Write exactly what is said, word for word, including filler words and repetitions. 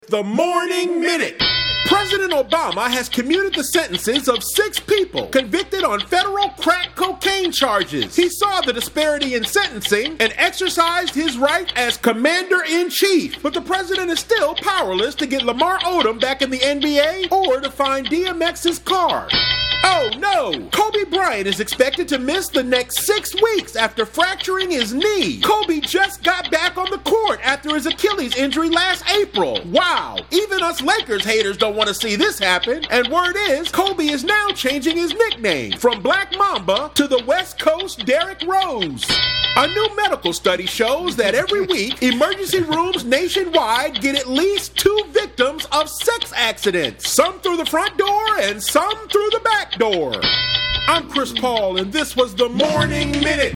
The Morning Minute. President Obama has commuted the sentences of six people convicted on federal crack cocaine charges. He saw the disparity in sentencing and exercised his right as commander-in-chief. But the president is still powerless to get Lamar Odom back in the N B A or to find D M X's car. Oh no! Kobe Bryant is expected to miss the next six weeks after fracturing his knee. Kobe just got back on the court after his Achilles injury last April. Wow! Even us Lakers haters don't want to see this happen. And word is, Kobe is now changing his nickname from Black Mamba to the West Coast Derrick Rose. A new medical study shows that every week, emergency rooms nationwide get at least two victims of sex accidents. Some through the front door and some through the back door. I'm Chris Paul, and this was the Morning Minute.